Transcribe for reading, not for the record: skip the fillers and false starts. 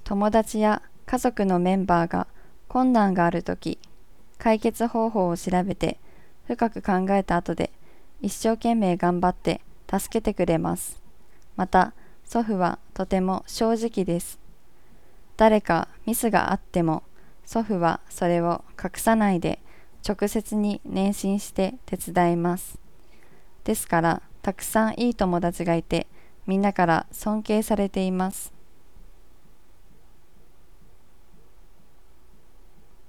友達や家族のメンバーが困難があるとき、解決方法を調べて深く考えた後で一生懸命頑張って助けてくれます。また、祖父はとても正直です。誰かミスがあっても、祖父はそれを隠さないで直接に念心して手伝います。ですから、たくさんいい友達がいて、みんなから尊敬されています。